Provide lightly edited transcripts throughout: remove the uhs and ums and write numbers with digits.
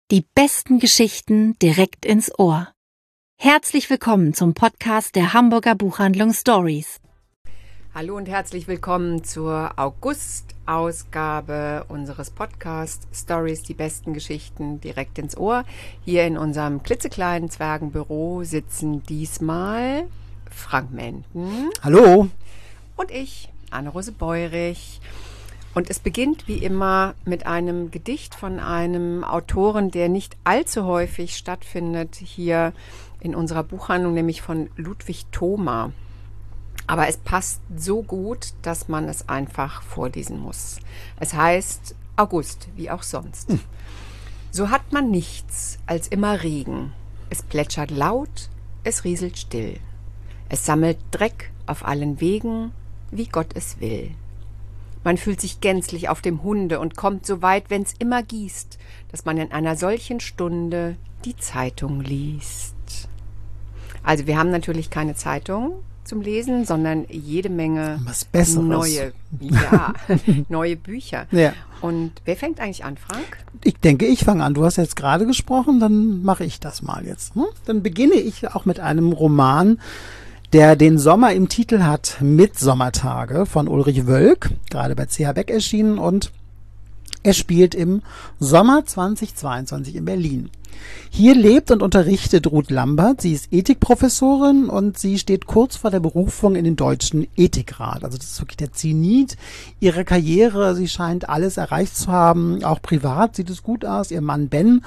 Die besten Geschichten direkt ins Ohr. Herzlich willkommen zum Podcast der Hamburger Buchhandlung Stories. Hallo und herzlich willkommen zur August-Ausgabe unseres Podcasts Stories, die besten Geschichten direkt ins Ohr. Hier in unserem klitzekleinen Zwergenbüro sitzen diesmal Frank Menten. Hallo. Und ich, Anne-Rose Beurich. Und es beginnt wie immer mit einem Gedicht von einem Autoren, der nicht allzu häufig stattfindet hier in unserer Buchhandlung, nämlich von Ludwig Thoma. Aber es passt so gut, dass man es einfach vorlesen muss. Es heißt August, wie auch sonst. So hat man nichts als immer Regen. Es plätschert laut, es rieselt still. Es sammelt Dreck auf allen Wegen, wie Gott es will. Man fühlt sich gänzlich auf dem Hunde und kommt so weit, wenn's immer gießt, dass man in einer solchen Stunde die Zeitung liest. Also wir haben natürlich keine Zeitung zum Lesen, sondern jede Menge was Besseres. neue Bücher. Ja. Und wer fängt eigentlich an, Frank? Ich denke, ich fange an. Du hast jetzt gerade gesprochen, dann mache ich das mal jetzt. Dann beginne ich auch mit einem Roman, der den Sommer im Titel hat, Mitsommertage von Ulrich Wölk, gerade bei CH Beck erschienen, und er spielt im Sommer 2022 in Berlin. Hier lebt und unterrichtet Ruth Lambert. Sie ist Ethikprofessorin und sie steht kurz vor der Berufung in den Deutschen Ethikrat. Also das ist wirklich der Zenit ihrer Karriere. Sie scheint alles erreicht zu haben. Auch privat sieht es gut aus. Ihr Mann Ben,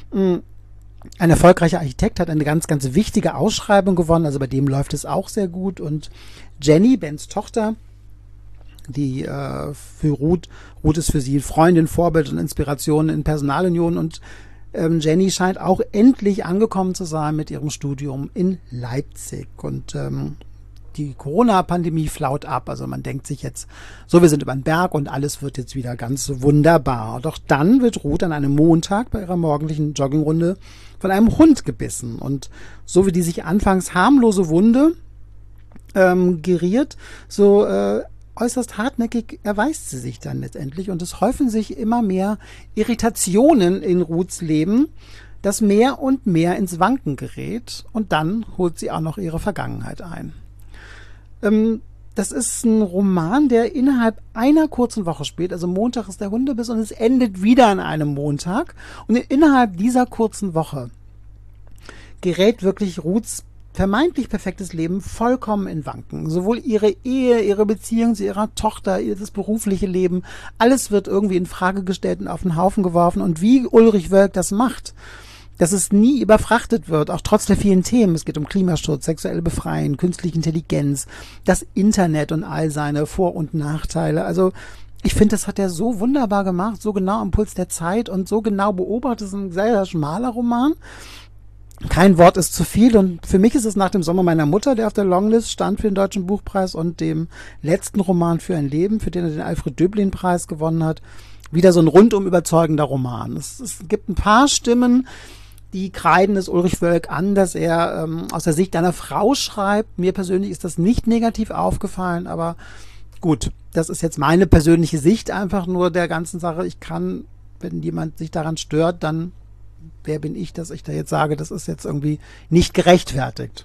ein erfolgreicher Architekt, hat eine ganz, ganz wichtige Ausschreibung gewonnen. Also bei dem läuft es auch sehr gut. Und Jenny, Bens Tochter, die für Ruth ist für sie Freundin, Vorbild und Inspiration in Personalunion. Und Jenny scheint auch endlich angekommen zu sein mit ihrem Studium in Leipzig. Und die Corona-Pandemie flaut ab. Also man denkt sich jetzt, so, wir sind über den Berg und alles wird jetzt wieder ganz wunderbar. Doch dann wird Ruth an einem Montag bei ihrer morgendlichen Joggingrunde von einem Hund gebissen. Und so wie die sich anfangs harmlose Wunde geriert, so äußerst hartnäckig erweist sie sich dann letztendlich. Und es häufen sich immer mehr Irritationen in Ruths Leben, das mehr und mehr ins Wanken gerät. Und dann holt sie auch noch ihre Vergangenheit ein. Das ist ein Roman, der innerhalb einer kurzen Woche spielt. Also Montag ist der Hundebiss und es endet wieder an einem Montag. Und innerhalb dieser kurzen Woche gerät wirklich Ruths vermeintlich perfektes Leben vollkommen in Wanken. Sowohl ihre Ehe, ihre Beziehung zu ihrer Tochter, das berufliche Leben, alles wird irgendwie in Frage gestellt und auf den Haufen geworfen. Und wie Ulrich Wölk das macht, dass es nie überfrachtet wird, auch trotz der vielen Themen. Es geht um Klimaschutz, sexuelle Befreien, künstliche Intelligenz, das Internet und all seine Vor- und Nachteile. Also ich finde, das hat er so wunderbar gemacht, so genau am Puls der Zeit und so genau beobachtet. Es ist ein sehr schmaler Roman. Kein Wort ist zu viel, und für mich ist es nach dem Sommer meiner Mutter, der auf der Longlist stand für den Deutschen Buchpreis, und dem letzten Roman Für ein Leben, für den er den Alfred-Döblin-Preis gewonnen hat, wieder so ein rundum überzeugender Roman. Es gibt ein paar Stimmen, die kreiden es Ulrich Wölk an, dass er aus der Sicht einer Frau schreibt. Mir persönlich ist das nicht negativ aufgefallen, aber gut, das ist jetzt meine persönliche Sicht einfach nur der ganzen Sache. Ich kann, wenn jemand sich daran stört, dann wer bin ich, dass ich da jetzt sage, das ist jetzt irgendwie nicht gerechtfertigt.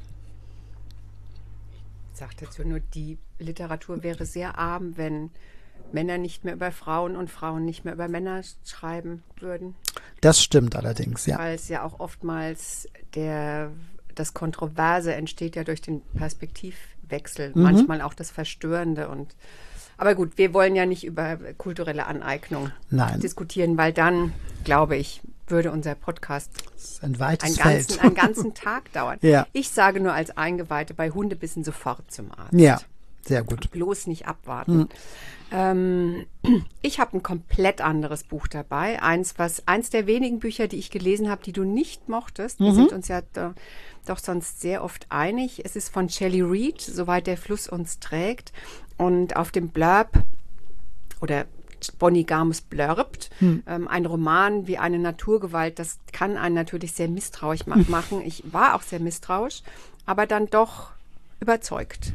Ich sage dazu nur, die Literatur wäre sehr arm, wenn Männer nicht mehr über Frauen und Frauen nicht mehr über Männer schreiben würden. Das stimmt allerdings, ja. Weil es ja auch oftmals das Kontroverse entsteht ja durch den Perspektivwechsel, manchmal auch das Verstörende. Aber gut, wir wollen ja nicht über kulturelle Aneignung diskutieren, weil dann, glaube ich, würde unser Podcast einen ganzen Tag dauern. Ja. Ich sage nur als Eingeweihte, bei Hundebissen sofort zum Arzt. Ja, sehr gut. Bloß nicht abwarten. Ich habe ein komplett anderes Buch dabei. Eins der wenigen Bücher, die ich gelesen habe, die du nicht mochtest. Wir sind uns ja doch sonst sehr oft einig. Es ist von Shelley Reid, Soweit der Fluss uns trägt. Und auf dem Blurb oder Bonnie Garmus blurbt, ein Roman wie eine Naturgewalt, das kann einen natürlich sehr misstrauisch machen. Ich war auch sehr misstrauisch, aber dann doch überzeugt.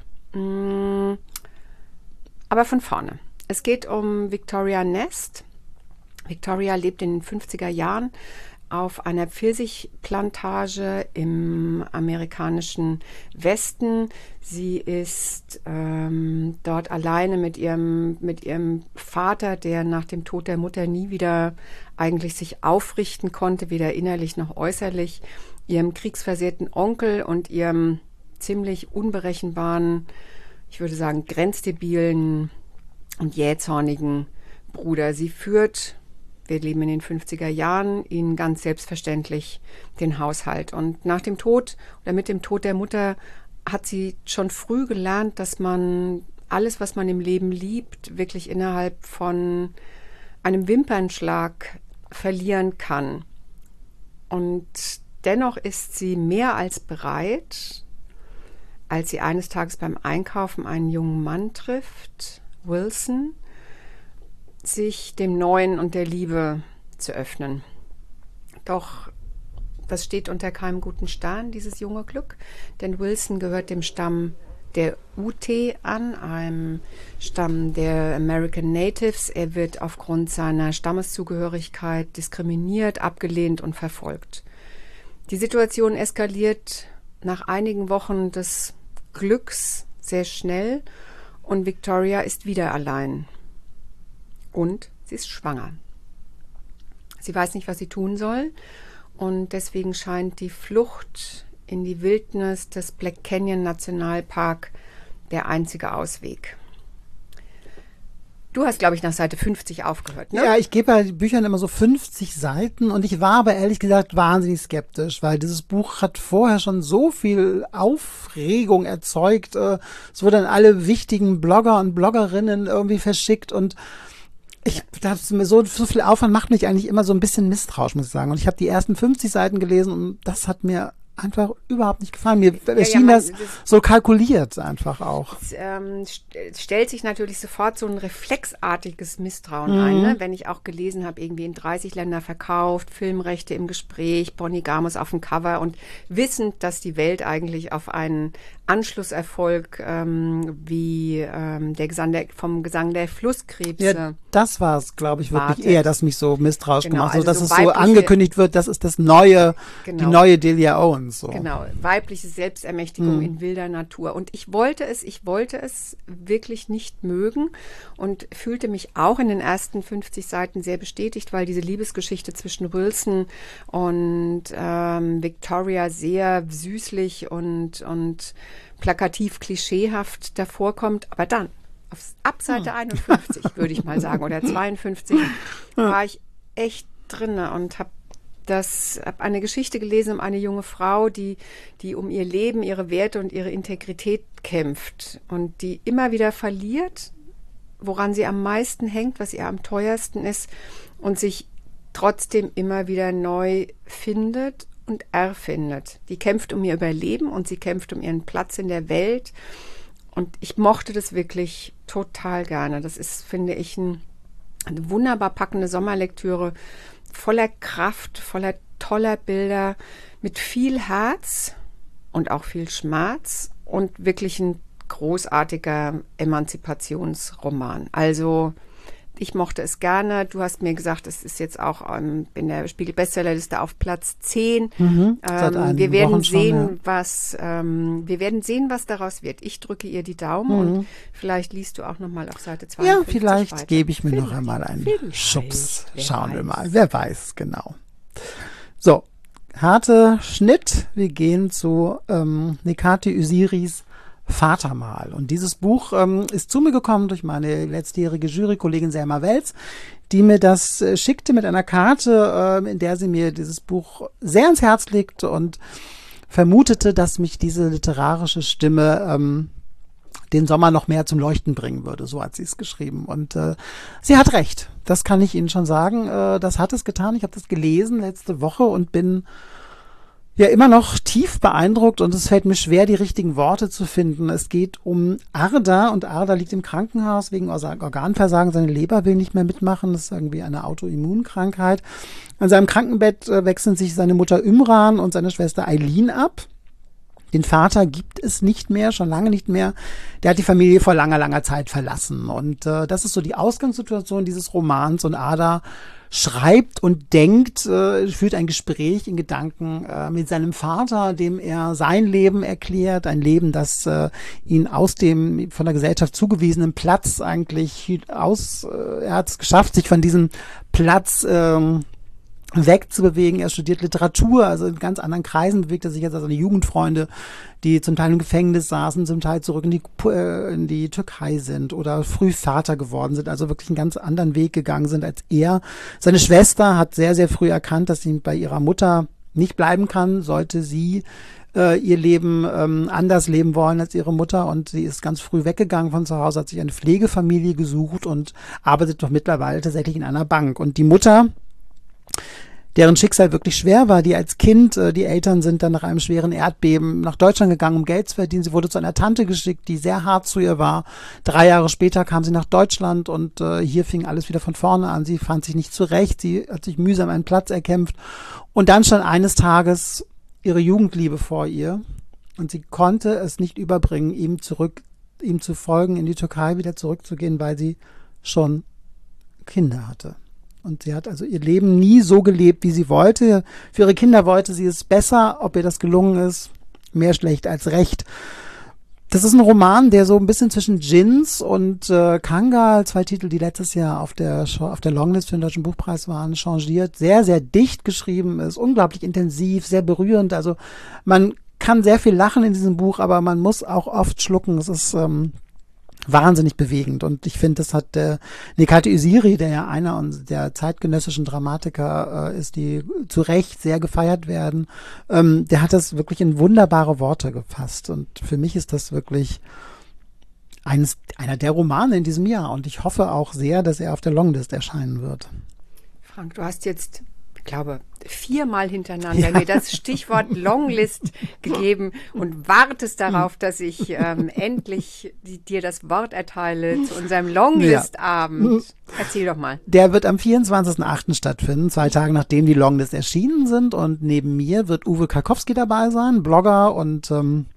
Aber von vorne. Es geht um Victoria Nest. Victoria lebt in den 50er Jahren auf einer Pfirsichplantage im amerikanischen Westen. Sie ist dort alleine mit ihrem Vater, der nach dem Tod der Mutter nie wieder eigentlich sich aufrichten konnte, weder innerlich noch äußerlich, ihrem kriegsversehrten Onkel und ihrem ziemlich unberechenbaren, ich würde sagen grenzdebilen und jähzornigen Bruder. Sie führt, wir leben in den 50er Jahren, ihnen ganz selbstverständlich den Haushalt. Und nach dem Tod oder mit dem Tod der Mutter hat sie schon früh gelernt, dass man alles, was man im Leben liebt, wirklich innerhalb von einem Wimpernschlag verlieren kann. Und dennoch ist sie mehr als bereit, als sie eines Tages beim Einkaufen einen jungen Mann trifft, Wilson, sich dem Neuen und der Liebe zu öffnen. Doch das steht unter keinem guten Stern, dieses junge Glück, denn Wilson gehört dem Stamm der Ute an, einem Stamm der American Natives. Er wird aufgrund seiner Stammeszugehörigkeit diskriminiert, abgelehnt und verfolgt. Die Situation eskaliert nach einigen Wochen des Glücks sehr schnell und Victoria ist wieder allein. Und sie ist schwanger. Sie weiß nicht, was sie tun soll und deswegen scheint die Flucht in die Wildnis des Black Canyon Nationalpark der einzige Ausweg. Du hast, glaube ich, nach Seite 50 aufgehört, ne? Ja, ich gebe bei Büchern immer so 50 Seiten und ich war aber ehrlich gesagt wahnsinnig skeptisch, weil dieses Buch hat vorher schon so viel Aufregung erzeugt. Es wurden alle wichtigen Blogger und Bloggerinnen irgendwie verschickt und ich dachte mir, so viel Aufwand macht mich eigentlich immer so ein bisschen misstrauisch, muss ich sagen. Und ich habe die ersten 50 Seiten gelesen und das hat mir einfach überhaupt nicht gefallen. Mir erschien das so kalkuliert einfach auch. Es stellt sich natürlich sofort so ein reflexartiges Misstrauen ein, ne? Wenn ich auch gelesen habe, irgendwie in 30 Länder verkauft, Filmrechte im Gespräch, Bonnie Garmus auf dem Cover und wissend, dass die Welt eigentlich auf einen Anschlusserfolg wie vom Gesang der Flusskrebse. Ja, das war es, glaube ich, wirklich wartet. eher, das mich so misstrauisch gemacht hat. Also, dass so es so angekündigt wird, das ist das neue, die neue Delia Owens. So. Genau, weibliche Selbstermächtigung in wilder Natur. Und ich wollte es wirklich nicht mögen und fühlte mich auch in den ersten 50 Seiten sehr bestätigt, weil diese Liebesgeschichte zwischen Wilson und Victoria sehr süßlich und plakativ klischeehaft davorkommt. Aber dann, ab Seite 51, würde ich mal sagen, oder 52, war ich echt drinne und habe eine Geschichte gelesen um eine junge Frau, die um ihr Leben, ihre Werte und ihre Integrität kämpft und die immer wieder verliert, woran sie am meisten hängt, was ihr am teuersten ist und sich trotzdem immer wieder neu findet und erfindet. Die kämpft um ihr Überleben und sie kämpft um ihren Platz in der Welt und ich mochte das wirklich total gerne. Das ist, finde ich, eine wunderbar packende Sommerlektüre, voller Kraft, voller toller Bilder, mit viel Herz und auch viel Schmerz und wirklich ein großartiger Emanzipationsroman. Also ich mochte es gerne. Du hast mir gesagt, es ist jetzt auch in der Spiegel-Bestsellerliste auf Platz 10. Wir werden sehen, was daraus wird. Ich drücke ihr die Daumen und vielleicht liest du auch noch mal auf Seite 52 Ja, vielleicht weiter. gebe ich mir noch einmal einen Schubs. Schauen wir mal. Wer weiß, genau. So, harter Schnitt. Wir gehen zu Nekati Usiris Vatermal. Und dieses Buch ist zu mir gekommen durch meine letztjährige Jurykollegin Selma Welz, die mir das schickte mit einer Karte, in der sie mir dieses Buch sehr ans Herz legte und vermutete, dass mich diese literarische Stimme den Sommer noch mehr zum Leuchten bringen würde. So hat sie es geschrieben. Und sie hat recht. Das kann ich Ihnen schon sagen. Das hat es getan. Ich habe das gelesen letzte Woche und bin ja immer noch tief beeindruckt und es fällt mir schwer, die richtigen Worte zu finden. Es geht um Arda und Arda liegt im Krankenhaus wegen Organversagen. Seine Leber will nicht mehr mitmachen. Das ist irgendwie eine Autoimmunkrankheit. An seinem Krankenbett wechseln sich seine Mutter Imran und seine Schwester Eileen ab. Den Vater gibt es nicht mehr, schon lange nicht mehr. Der hat die Familie vor langer, langer Zeit verlassen. Und das ist so die Ausgangssituation dieses Romans. Und Ada schreibt und denkt, führt ein Gespräch in Gedanken mit seinem Vater, dem er sein Leben erklärt. Ein Leben, das ihn aus dem von der Gesellschaft zugewiesenen Platz eigentlich er hat es geschafft, sich von diesem Platz wegzubewegen. Er studiert Literatur, also in ganz anderen Kreisen bewegt er sich jetzt, also seine Jugendfreunde, die zum Teil im Gefängnis saßen, zum Teil zurück in die Türkei sind oder früh Vater geworden sind, also wirklich einen ganz anderen Weg gegangen sind als er. Seine Schwester hat sehr, sehr früh erkannt, dass sie bei ihrer Mutter nicht bleiben kann, sollte sie ihr Leben anders leben wollen als ihre Mutter, und sie ist ganz früh weggegangen von zu Hause, hat sich eine Pflegefamilie gesucht und arbeitet doch mittlerweile tatsächlich in einer Bank. Und die Mutter, deren Schicksal wirklich schwer war, die als Kind, die Eltern sind dann nach einem schweren Erdbeben nach Deutschland gegangen, um Geld zu verdienen. Sie wurde zu einer Tante geschickt, die sehr hart zu ihr war. 3 Jahre später kam sie nach Deutschland und hier fing alles wieder von vorne an. Sie fand sich nicht zurecht, sie hat sich mühsam einen Platz erkämpft. Und dann stand eines Tages ihre Jugendliebe vor ihr und sie konnte es nicht überbringen, ihm zu folgen, in die Türkei wieder zurückzugehen, weil sie schon Kinder hatte. Und sie hat also ihr Leben nie so gelebt, wie sie wollte. Für ihre Kinder wollte sie es besser. Ob ihr das gelungen ist, mehr schlecht als recht. Das ist ein Roman, der so ein bisschen zwischen Djinns und Kangal, 2 Titel, die letztes Jahr auf der Longlist für den Deutschen Buchpreis waren, changiert. Sehr, sehr dicht geschrieben ist, unglaublich intensiv, sehr berührend. Also man kann sehr viel lachen in diesem Buch, aber man muss auch oft schlucken. Es ist wahnsinnig bewegend, und ich finde, das hat Nekati Usiri, der ja einer der zeitgenössischen Dramatiker ist, die zu Recht sehr gefeiert werden, der hat das wirklich in wunderbare Worte gefasst, und für mich ist das wirklich einer der Romane in diesem Jahr, und ich hoffe auch sehr, dass er auf der Longlist erscheinen wird. Frank, du hast jetzt, ich glaube, 4-mal hintereinander mir das Stichwort Longlist gegeben und wartest darauf, dass ich endlich dir das Wort erteile zu unserem Longlist-Abend. Erzähl doch mal. Der wird am 24.08. stattfinden, 2 Tage nachdem die Longlist erschienen sind, und neben mir wird Uwe Karkowski dabei sein, Blogger und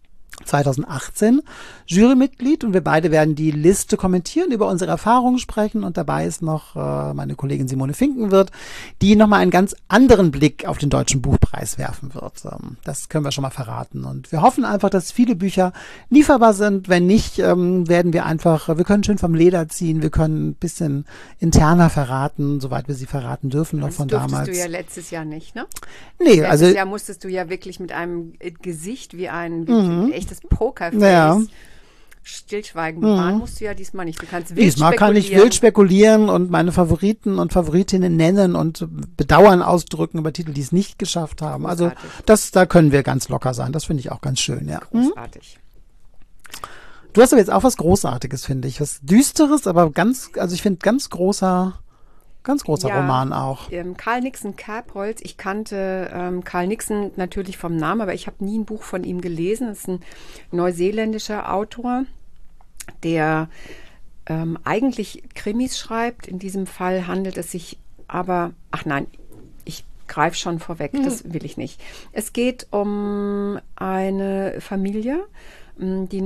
2018 Jurymitglied, und wir beide werden die Liste kommentieren, über unsere Erfahrungen sprechen, und dabei ist noch meine Kollegin Simone Finkenwirth, die nochmal einen ganz anderen Blick auf den Deutschen Buchpreis werfen wird. Das können wir schon mal verraten, und wir hoffen einfach, dass viele Bücher lieferbar sind. Wenn nicht, werden wir können schön vom Leder ziehen, wir können ein bisschen interner verraten, soweit wir sie verraten dürfen, noch von damals. Das durftest du ja letztes Jahr nicht, ne? Nee, letztes Jahr musstest du ja wirklich mit einem Gesicht wie ein echtes Pokerface stillschweigen bewahren, musst du ja diesmal nicht. Du kannst wild Diesmal kann ich wild spekulieren und meine Favoriten und Favoritinnen nennen und Bedauern ausdrücken über Titel, die es nicht geschafft haben. Großartig. Also da können wir ganz locker sein. Das finde ich auch ganz schön, ja. Großartig. Du hast aber jetzt auch was Großartiges, finde ich. Was Düsteres, aber ich finde ganz großer Roman auch. Karl Nixon Kerbholz. Ich kannte Karl Nixon natürlich vom Namen, aber ich habe nie ein Buch von ihm gelesen. Das ist ein neuseeländischer Autor, der eigentlich Krimis schreibt. In diesem Fall handelt es sich aber, ich greife schon vorweg, das will ich nicht. Es geht um eine Familie, die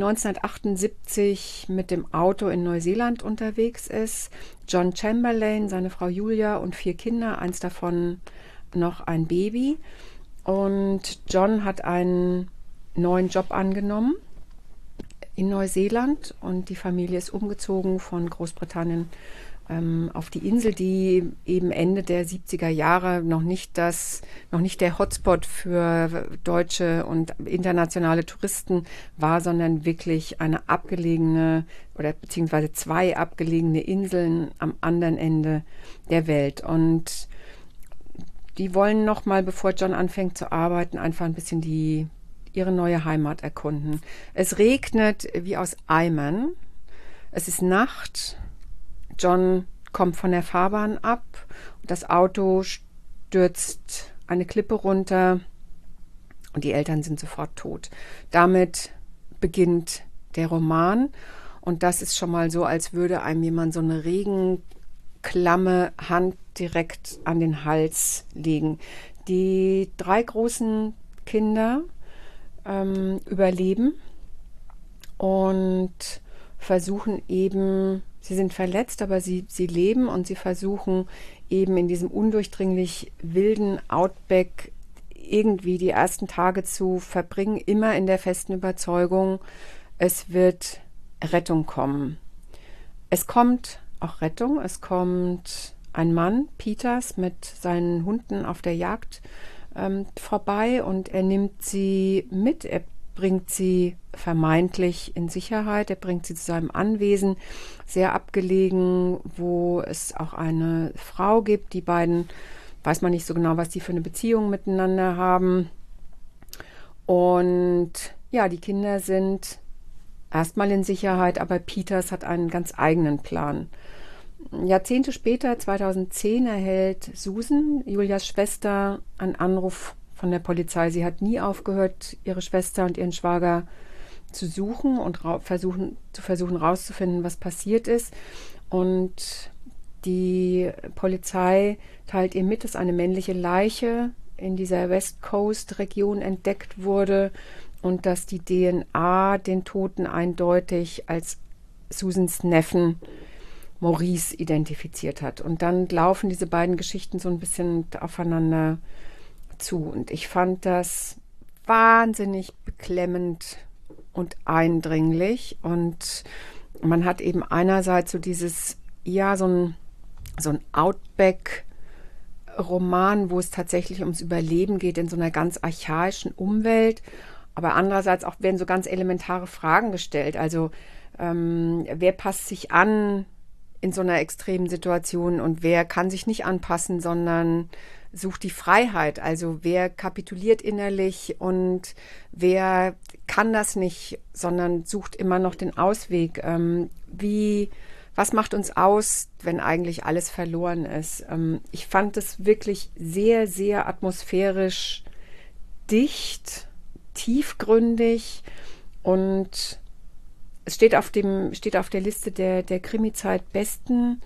1978 mit dem Auto in Neuseeland unterwegs ist. John Chamberlain, seine Frau Julia und 4 Kinder, eins davon noch ein Baby. Und John hat einen neuen Job angenommen in Neuseeland, und die Familie ist umgezogen von Großbritannien auf die Insel, die eben Ende der 70er Jahre noch nicht der Hotspot für deutsche und internationale Touristen war, sondern wirklich eine abgelegene beziehungsweise 2 abgelegene Inseln am anderen Ende der Welt. Und die wollen nochmal, bevor John anfängt zu arbeiten, einfach ein bisschen ihre neue Heimat erkunden. Es regnet wie aus Eimern. Es ist Nacht. John kommt von der Fahrbahn ab. Das Auto stürzt eine Klippe runter und die Eltern sind sofort tot. Damit beginnt der Roman, und das ist schon mal so, als würde einem jemand so eine regenklamme Hand direkt an den Hals legen. Die 3 großen Kinder überleben und versuchen eben, sie sind verletzt, aber sie leben und sie versuchen eben in diesem undurchdringlich wilden Outback irgendwie die ersten Tage zu verbringen, immer in der festen Überzeugung, es wird Rettung kommen. Es kommt auch Rettung, es kommt ein Mann, Peters, mit seinen Hunden auf der Jagd vorbei und er nimmt sie mit, er bringt sie vermeintlich in Sicherheit, er bringt sie zu seinem Anwesen, sehr abgelegen, wo es auch eine Frau gibt. Die beiden, weiß man nicht so genau, was die für eine Beziehung miteinander haben. Und ja, die Kinder sind erstmal in Sicherheit, aber Peters hat einen ganz eigenen Plan. Jahrzehnte später, 2010, erhält Susan, Julias Schwester, einen Anruf von der Polizei. Sie hat nie aufgehört, ihre Schwester und ihren Schwager zu suchen und versuchen rauszufinden, was passiert ist. Und die Polizei teilt ihr mit, dass eine männliche Leiche in dieser West Coast-Region entdeckt wurde und dass die DNA den Toten eindeutig als Susans Neffen Maurice identifiziert hat. Und dann laufen diese beiden Geschichten so ein bisschen aufeinander zu. Und ich fand das wahnsinnig beklemmend und eindringlich. Und man hat eben einerseits so dieses, ja, so ein Outback-Roman, wo es tatsächlich ums Überleben geht in so einer ganz archaischen Umwelt. Aber andererseits auch werden so ganz elementare Fragen gestellt. Also wer passt sich an in so einer extremen Situation und wer kann sich nicht anpassen, sondern sucht die Freiheit. Also wer kapituliert innerlich und wer kann das nicht, sondern sucht immer noch den Ausweg. Was macht uns aus, wenn eigentlich alles verloren ist? Ich fand es wirklich sehr, sehr atmosphärisch dicht, tiefgründig und es steht auf der Liste der Krimi-Zeit besten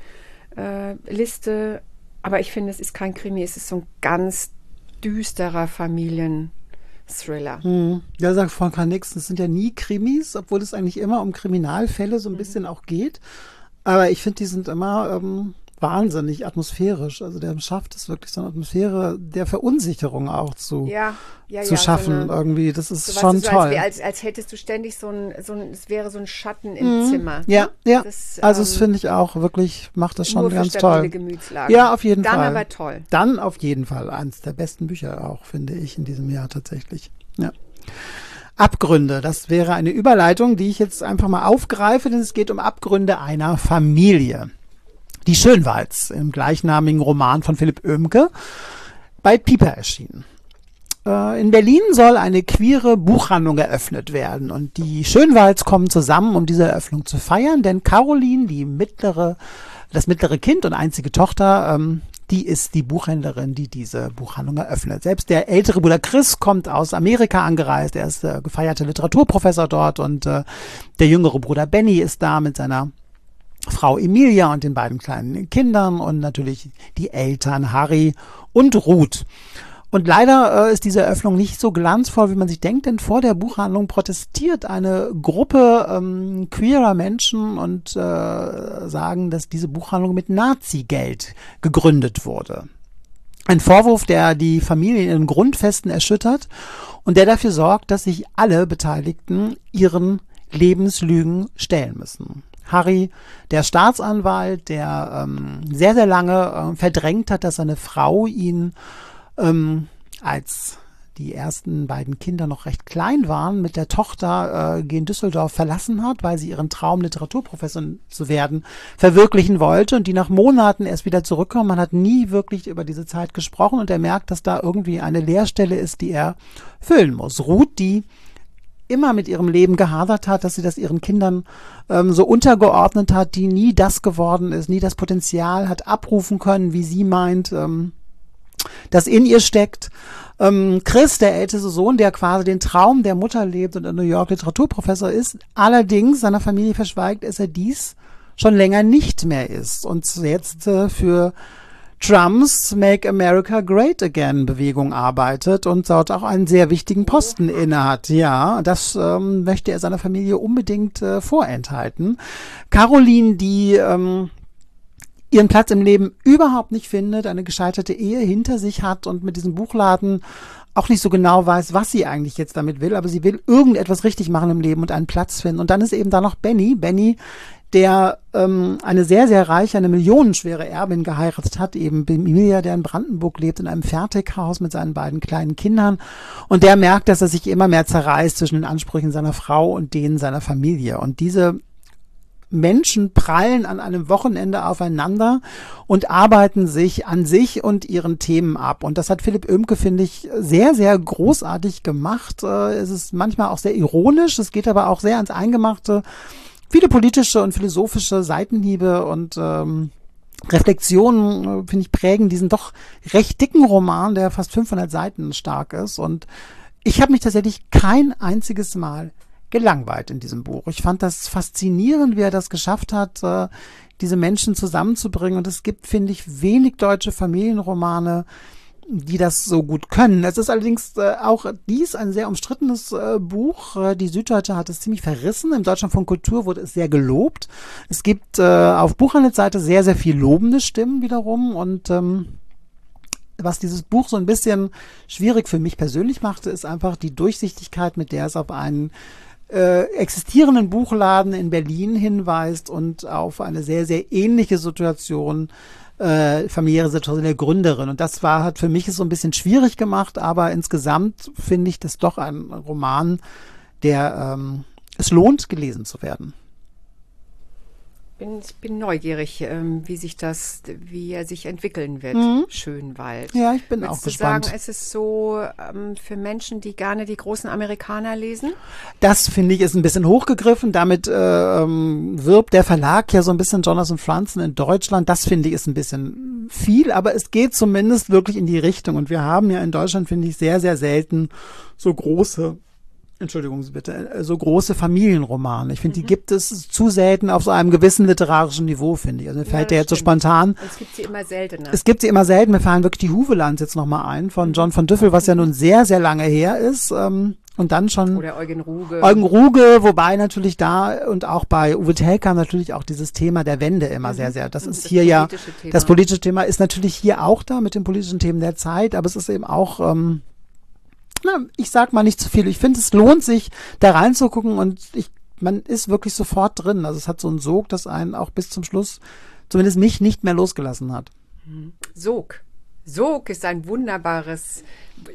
Liste, aber ich finde, es ist kein Krimi, es ist so ein ganz düsterer Familienthriller. Ja, sagt Franka Nix, es sind ja nie Krimis, obwohl es eigentlich immer um Kriminalfälle so ein bisschen auch geht. Aber ich finde, die sind immer wahnsinnig atmosphärisch. Also der schafft es wirklich, so eine Atmosphäre der Verunsicherung auch zu schaffen. So irgendwie, das ist schon toll. Als hättest du ständig es wäre so ein Schatten im Zimmer. Ja. Also das finde ich auch wirklich, macht das schon ganz toll. Gemütslage. Ja, auf jeden Fall. Dann aber toll. Dann auf jeden Fall eines der besten Bücher auch, finde ich, in diesem Jahr tatsächlich. Ja. Abgründe, das wäre eine Überleitung, die ich jetzt einfach mal aufgreife, denn es geht um Abgründe einer Familie. Die Schönwalds, im gleichnamigen Roman von Philipp Oehmke, bei Piper erschienen. In Berlin soll eine queere Buchhandlung eröffnet werden und die Schönwalds kommen zusammen, um diese Eröffnung zu feiern, denn Caroline, das mittlere Kind und einzige Tochter, die ist die Buchhändlerin, die diese Buchhandlung eröffnet. Selbst der ältere Bruder Chris kommt aus Amerika angereist, er ist gefeierter Literaturprofessor dort und der jüngere Bruder Benny ist da mit seiner Frau Emilia und den beiden kleinen Kindern und natürlich die Eltern Harry und Ruth. Und leider ist diese Eröffnung nicht so glanzvoll, wie man sich denkt, denn vor der Buchhandlung protestiert eine Gruppe queerer Menschen und sagen, dass diese Buchhandlung mit Nazi-Geld gegründet wurde. Ein Vorwurf, der die Familie in ihren Grundfesten erschüttert und der dafür sorgt, dass sich alle Beteiligten ihren Lebenslügen stellen müssen. Harry, der Staatsanwalt, der sehr, sehr lange verdrängt hat, dass seine Frau ihn, als die ersten beiden Kinder noch recht klein waren, mit der Tochter gen Düsseldorf verlassen hat, weil sie ihren Traum, Literaturprofessor zu werden, verwirklichen wollte und die nach Monaten erst wieder zurückkommen. Man hat nie wirklich über diese Zeit gesprochen und er merkt, dass da irgendwie eine Leerstelle ist, die er füllen muss. Ruth, die immer mit ihrem Leben gehadert hat, dass sie das ihren Kindern so untergeordnet hat, die nie das geworden ist, nie das Potenzial hat abrufen können, wie sie meint, das in ihr steckt. Chris, der älteste Sohn, der quasi den Traum der Mutter lebt und in New York Literaturprofessor ist, allerdings seiner Familie verschweigt, dass er dies schon länger nicht mehr ist und jetzt für Trumps Make America Great Again Bewegung arbeitet und dort auch einen sehr wichtigen Posten innehat. Ja, das möchte er seiner Familie unbedingt vorenthalten. Caroline, die ihren Platz im Leben überhaupt nicht findet, eine gescheiterte Ehe hinter sich hat und mit diesem Buchladen auch nicht so genau weiß, was sie eigentlich jetzt damit will, aber sie will irgendetwas richtig machen im Leben und einen Platz finden. Und dann ist eben da noch Benny, der eine sehr, sehr reiche, eine millionenschwere Erbin geheiratet hat, eben Emilia, der in Brandenburg lebt, in einem Fertighaus mit seinen beiden kleinen Kindern. Und der merkt, dass er sich immer mehr zerreißt zwischen den Ansprüchen seiner Frau und denen seiner Familie. Und diese Menschen prallen an einem Wochenende aufeinander und arbeiten sich an sich und ihren Themen ab. Und das hat Philipp Oemke, finde ich, sehr, sehr großartig gemacht. Es ist manchmal auch sehr ironisch, es geht aber auch sehr ans Eingemachte. Viele politische und philosophische Seitenhiebe und Reflexionen, finde ich, prägen diesen doch recht dicken Roman, der fast 500 Seiten stark ist. Und ich habe mich tatsächlich kein einziges Mal gelangweilt in diesem Buch. Ich fand das faszinierend, wie er das geschafft hat, diese Menschen zusammenzubringen. Und es gibt, finde ich, wenig deutsche Familienromane, die das so gut können. Es ist allerdings auch dies ein sehr umstrittenes Buch. Die Süddeutsche hat es ziemlich verrissen. Im Deutschlandfunk Kultur wurde es sehr gelobt. Es gibt auf Buchhandelsseite sehr, sehr viel lobende Stimmen wiederum. Und was dieses Buch so ein bisschen schwierig für mich persönlich machte, ist einfach die Durchsichtigkeit, mit der es auf einen existierenden Buchladen in Berlin hinweist und auf eine sehr, sehr ähnliche Situation, familiäre Situation der Gründerin. Und das hat für mich es so ein bisschen schwierig gemacht, aber insgesamt finde ich das doch ein Roman, der es lohnt, gelesen zu werden. Ich bin neugierig, wie er sich entwickeln wird, Schönwald. Ja, ich bin auch gespannt. Würdest du sagen, es ist so für Menschen, die gerne die großen Amerikaner lesen? Das, finde ich, ist ein bisschen hochgegriffen. Damit wirbt der Verlag ja so ein bisschen Jonathan Franzen in Deutschland. Das, finde ich, ist ein bisschen viel, aber es geht zumindest wirklich in die Richtung. Und wir haben ja in Deutschland, finde ich, sehr, sehr selten so große Familienromane. Ich finde, die gibt es zu selten auf so einem gewissen literarischen Niveau, finde ich. Also mir fällt der jetzt so spontan. Es gibt sie immer seltener. Es gibt sie immer selten. Mir fallen wirklich die Huvelands jetzt nochmal ein von John von Düffel, was ja nun sehr, sehr lange her ist. Und dann schon. Oder Eugen Ruge. Wobei natürlich da und auch bei Uwe Telkamp natürlich auch dieses Thema der Wende immer sehr, sehr. Das ist hier ja, das politische Thema ist natürlich hier auch da mit den politischen Themen der Zeit, aber es ist eben auch, ich sag mal nicht zu viel. Ich finde, es lohnt sich, da reinzugucken und man ist wirklich sofort drin. Also es hat so einen Sog, das einen auch bis zum Schluss, zumindest mich, nicht mehr losgelassen hat. Sog. Sog ist ein wunderbares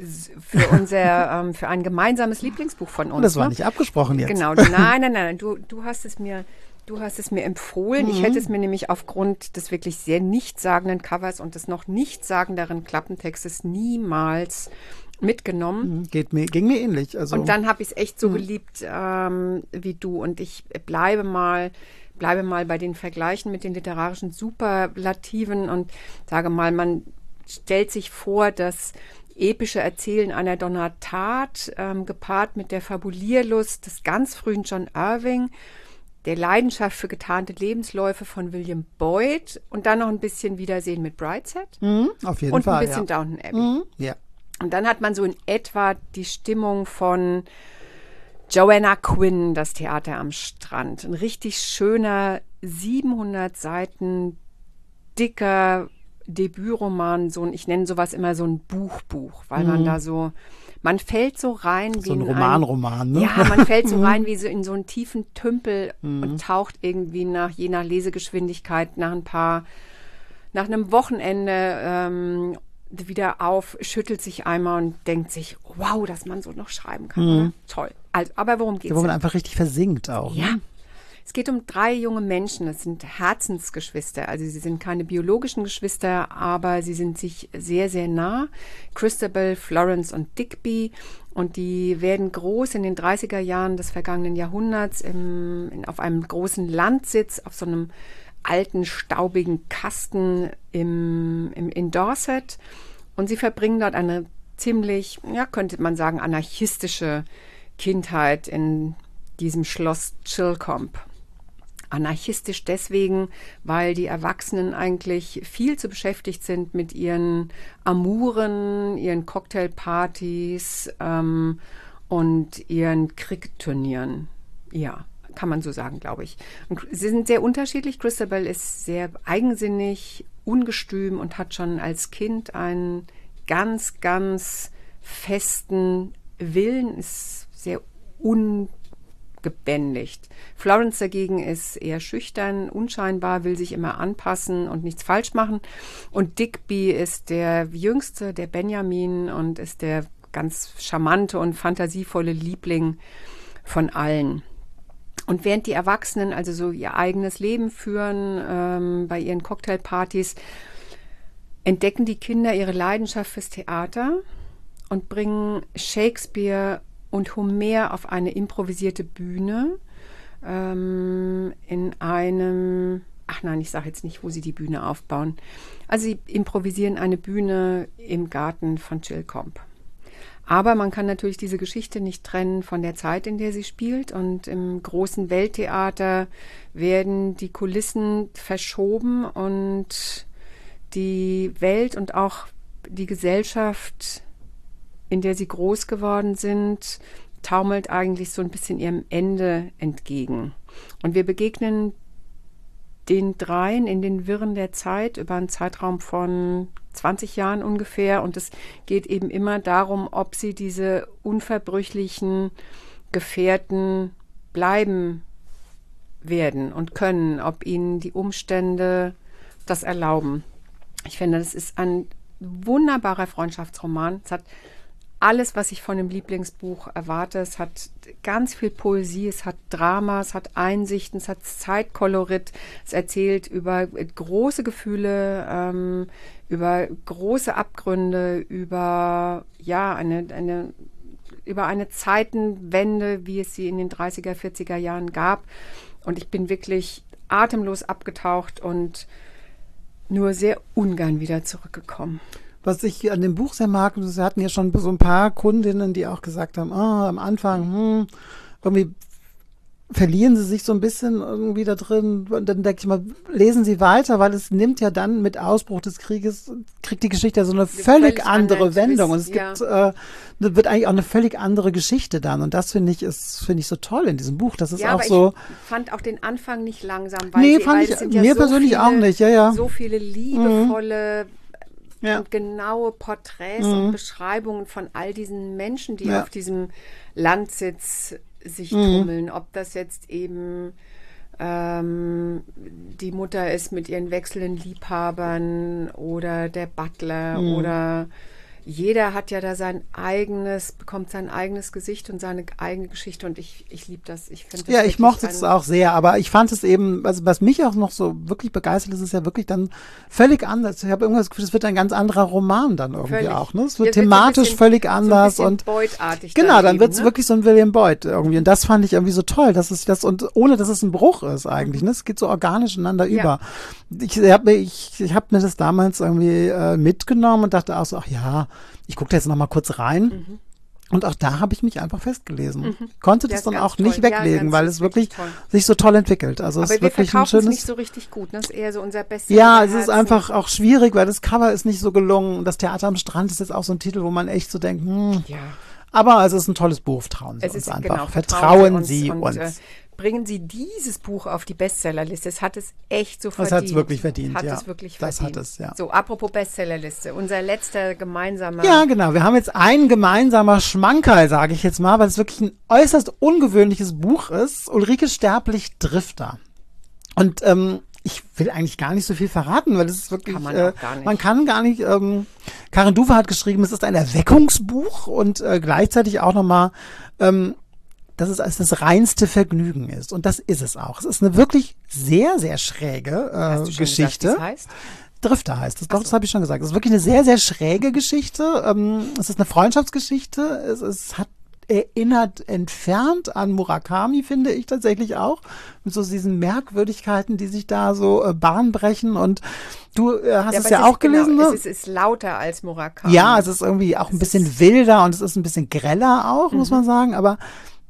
für ein gemeinsames Lieblingsbuch von uns. Das war nicht abgesprochen jetzt. Genau. Nein. Du hast es mir empfohlen. Ich hätte es mir nämlich aufgrund des wirklich sehr nichtssagenden Covers und des noch nichtssagenderen Klappentextes niemals mitgenommen. Ging mir ähnlich. Also. Und dann habe ich es echt so geliebt wie du. Und ich bleibe mal bei den Vergleichen mit den literarischen Superlativen und sage mal, man stellt sich vor, das epische Erzählen einer Donna Tartt, gepaart mit der Fabulierlust des ganz frühen John Irving, der Leidenschaft für getarnte Lebensläufe von William Boyd und dann noch ein bisschen Wiedersehen mit Brideshead. Auf jeden und Fall. Und ein bisschen Downton Abbey. Ja. Und dann hat man so in etwa die Stimmung von Joanna Quinn, das Theater am Strand. Ein richtig schöner, 700 Seiten dicker Debütroman. Ich nenne sowas immer so ein Buchbuch, weil man fällt so rein wie so ein Roman, ne? Ja, man fällt so rein wie so in so einen tiefen Tümpel und taucht irgendwie je nach Lesegeschwindigkeit nach einem Wochenende wieder auf, schüttelt sich einmal und denkt sich, wow, dass man so noch schreiben kann. Oder? Toll. Also, aber worum geht's? Wo man einfach richtig versinkt auch. Ja. Ne? Es geht um 3 junge Menschen, das sind Herzensgeschwister. Also sie sind keine biologischen Geschwister, aber sie sind sich sehr, sehr nah. Christabel, Florence und Digby. Und die werden groß in den 30er Jahren des vergangenen Jahrhunderts auf einem großen Landsitz, auf so einem alten, staubigen Kasten in Dorset. Und sie verbringen dort eine ziemlich, könnte man sagen, anarchistische Kindheit in diesem Schloss Chilcombe. Anarchistisch deswegen, weil die Erwachsenen eigentlich viel zu beschäftigt sind mit ihren Amouren, ihren Cocktailpartys und ihren Cricket-Turnieren. Ja, kann man so sagen, glaube ich. Und sie sind sehr unterschiedlich. Christabel ist sehr eigensinnig, ungestüm und hat schon als Kind einen ganz, ganz festen Willen, ist sehr ungebändigt. Florence dagegen ist eher schüchtern, unscheinbar, will sich immer anpassen und nichts falsch machen. Und Digby ist der Jüngste, der Benjamin, und ist der ganz charmante und fantasievolle Liebling von allen. Und während die Erwachsenen also so ihr eigenes Leben führen, bei ihren Cocktailpartys, entdecken die Kinder ihre Leidenschaft fürs Theater und bringen Shakespeare und Homer auf eine improvisierte Bühne in einem, ach nein, ich sage jetzt nicht, wo sie die Bühne aufbauen. Also sie improvisieren eine Bühne im Garten von Chilcombe. Aber man kann natürlich diese Geschichte nicht trennen von der Zeit, in der sie spielt. Und im großen Welttheater werden die Kulissen verschoben und die Welt und auch die Gesellschaft, in der sie groß geworden sind, taumelt eigentlich so ein bisschen ihrem Ende entgegen. Und wir begegnen den dreien in den Wirren der Zeit über einen Zeitraum von 20 Jahren ungefähr. Und es geht eben immer darum, ob sie diese unverbrüchlichen Gefährten bleiben werden und können, ob ihnen die Umstände das erlauben. Ich finde, das ist ein wunderbarer Freundschaftsroman. Es hat alles, was ich von einem Lieblingsbuch erwarte. Es hat ganz viel Poesie, es hat Drama, es hat Einsichten, es hat Zeitkolorit. Es erzählt über große Gefühle, über große Abgründe, über eine Zeitenwende, wie es sie in den 30er, 40er Jahren gab. Und ich bin wirklich atemlos abgetaucht und nur sehr ungern wieder zurückgekommen. Was ich an dem Buch sehr mag, wir hatten ja schon so ein paar Kundinnen, die auch gesagt haben, am Anfang, irgendwie verlieren sie sich so ein bisschen irgendwie da drin. Und dann denke ich mal, lesen sie weiter, weil es nimmt ja dann mit Ausbruch des Krieges, kriegt die Geschichte ja so eine völlig andere Wendung. Und es gibt, wird eigentlich auch eine völlig andere Geschichte dann. Und das finde ich so toll in diesem Buch. Das ist auch so. Ich fand auch den Anfang nicht langsam, weil es sind ja mir persönlich auch nicht, ja. So viele liebevolle und genaue Porträts und Beschreibungen von all diesen Menschen, die auf diesem Landsitz sich tummeln. Ob das jetzt eben die Mutter ist mit ihren wechselnden Liebhabern oder der Butler oder jeder hat ja da bekommt sein eigenes Gesicht und seine eigene Geschichte und ich liebe das. Ich finde das ich mochte es auch sehr, aber ich fand es eben, also was mich auch noch so wirklich begeistert, ist es ja wirklich dann völlig anders. Ich habe irgendwas das Gefühl, es wird ein ganz anderer Roman dann irgendwie auch. Ne? Es wird thematisch völlig anders so ein und Boyd-artig genau, dann wird es wirklich so ein William Boyd irgendwie und das fand ich irgendwie so toll, dass es das und ohne, dass es ein Bruch ist eigentlich. Ne? Es geht so organisch ineinander über. Ich hab mir das damals irgendwie mitgenommen und dachte auch so, ach ja, ich gucke da jetzt noch mal kurz rein. Und auch da habe ich mich einfach festgelesen. Konnte das dann auch nicht weglegen, weil es wirklich sich so toll entwickelt. Also es ist wirklich ein schönes. Es nicht so richtig gut. Das ist eher so unser Bestseller. Ja, es ist einfach auch schwierig, weil das Cover ist nicht so gelungen. Und das Theater am Strand ist jetzt auch so ein Titel, wo man echt so denkt, Aber es ist ein tolles Buch. Vertrauen Sie uns einfach. Genau, vertrauen Sie uns. Bringen Sie dieses Buch auf die Bestsellerliste. Es hat es echt so verdient. Das hat es wirklich verdient, Das hat es, ja. So, apropos Bestsellerliste. Unser letzter gemeinsamer... Ja, genau. Wir haben jetzt ein gemeinsamer Schmankerl, sage ich jetzt mal, weil es wirklich ein äußerst ungewöhnliches Buch ist. Ulrike Sterblich-Drifter. Und ich will eigentlich gar nicht so viel verraten, weil es ist wirklich... Kann man auch gar nicht. Man kann gar nicht... Karin Duwe hat geschrieben, es ist ein Erweckungsbuch und gleichzeitig auch nochmal... dass es als das reinste Vergnügen ist. Und das ist es auch. Es ist eine wirklich sehr, sehr schräge Hast du schon Geschichte. Gesagt, wie es heißt? Drifter heißt es. Doch, das habe ich schon gesagt. Es ist wirklich eine sehr, sehr schräge Geschichte. Es ist eine Freundschaftsgeschichte. Es erinnert entfernt an Murakami, finde ich tatsächlich auch. Mit so diesen Merkwürdigkeiten, die sich da so Bahn brechen. Und du hast es ja auch gelesen, ne? Es ist lauter als Murakami. Ja, es ist irgendwie auch ein bisschen wilder und es ist ein bisschen greller auch, muss man sagen. Aber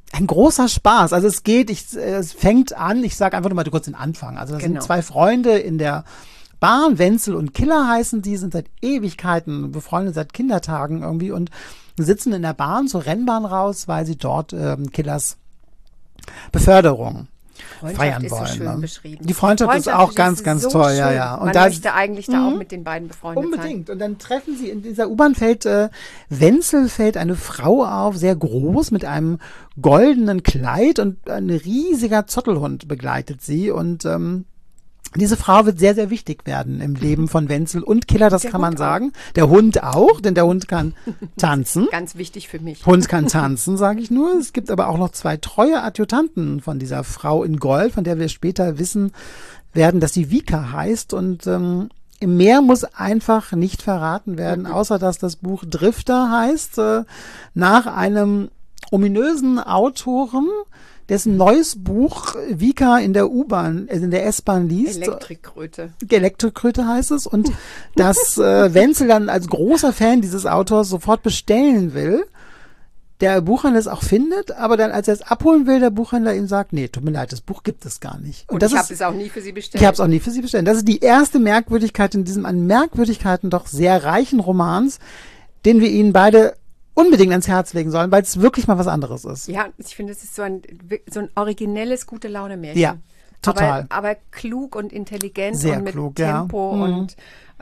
Ein großer Spaß. Also es fängt an, ich sage einfach nur mal kurz den Anfang. Also das sind zwei Freunde in der Bahn, Wenzel und Killer heißen die, sind seit Ewigkeiten befreundet, seit Kindertagen irgendwie und sitzen in der Bahn zur Rennbahn raus, weil sie dort Killers Beförderung feiern wollen. So schön beschrieben. Die Freundschaft ist auch ganz, ganz so toll, schön. ja. Und man möchte eigentlich da auch mit den beiden befreundet sein. Unbedingt. Und dann treffen sie in dieser U-Bahn Wenzel fällt eine Frau auf, sehr groß, mit einem goldenen Kleid und ein riesiger Zottelhund begleitet sie und diese Frau wird sehr, sehr wichtig werden im Leben von Wenzel und Killer, das kann man sagen. Der Hund auch, denn der Hund kann tanzen. Ganz wichtig für mich. Hund kann tanzen, sage ich nur. Es gibt aber auch noch 2 treue Adjutanten von dieser Frau in Gold, von der wir später wissen werden, dass sie Vika heißt. Und mehr muss einfach nicht verraten werden, außer dass das Buch Drifter heißt, nach einem ominösen Autoren, dessen neues Buch Vika in der U-Bahn, in der S-Bahn liest. Elektrokröte heißt es. Und dass Wenzel dann als großer Fan dieses Autors sofort bestellen will, der Buchhändler es auch findet, aber dann, als er es abholen will, der Buchhändler ihm sagt, nee, tut mir leid, das Buch gibt es gar nicht. Und ich habe es auch nie für Sie bestellt. Ich habe es auch nie für Sie bestellt. Das ist die erste Merkwürdigkeit in diesem an Merkwürdigkeiten doch sehr reichen Romans, den wir Ihnen beide unbedingt ans Herz legen sollen, weil es wirklich mal was anderes ist. Ja, ich finde, es ist so ein originelles Gute-Laune-Märchen. Ja, total. Aber klug und intelligent sehr und mit klug, Tempo und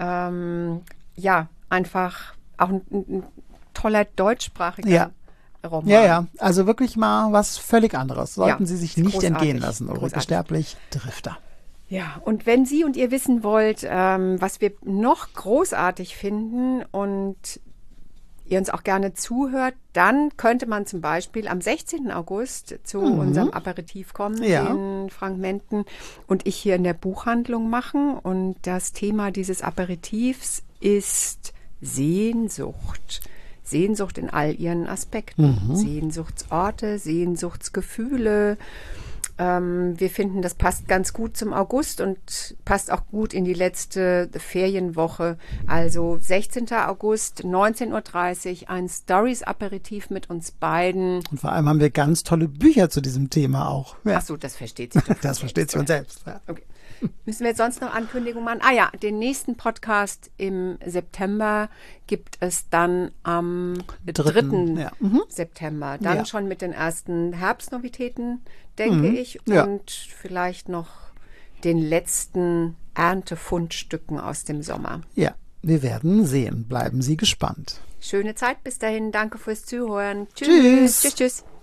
einfach auch ein toller deutschsprachiger Roman. Ja, also wirklich mal was völlig anderes. Sollten Sie sich nicht entgehen lassen, Ulrike Sterblich, Drifter. Ja, und wenn Sie und ihr wissen wollt, was wir noch großartig finden und ihr uns auch gerne zuhört, dann könnte man zum Beispiel am 16. August zu unserem Aperitif kommen, den Frank Menten und ich hier in der Buchhandlung machen. Und das Thema dieses Aperitifs ist Sehnsucht. Sehnsucht in all ihren Aspekten. Sehnsuchtsorte, Sehnsuchtsgefühle. Wir finden, das passt ganz gut zum August und passt auch gut in die letzte Ferienwoche. Also 16. August, 19.30 Uhr, ein Stories-Aperitif mit uns beiden. Und vor allem haben wir ganz tolle Bücher zu diesem Thema auch. Ja. Ach so, das versteht sich doch. Das versteht sich von selbst. Ja. Okay. Müssen wir jetzt sonst noch Ankündigungen machen? Den nächsten Podcast im September gibt es dann am 3. September. Dann schon mit den ersten Herbstnovitäten, denke ich. Und vielleicht noch den letzten Erntefundstücken aus dem Sommer. Ja, wir werden sehen. Bleiben Sie gespannt. Schöne Zeit bis dahin. Danke fürs Zuhören. Tschüss. Tschüss.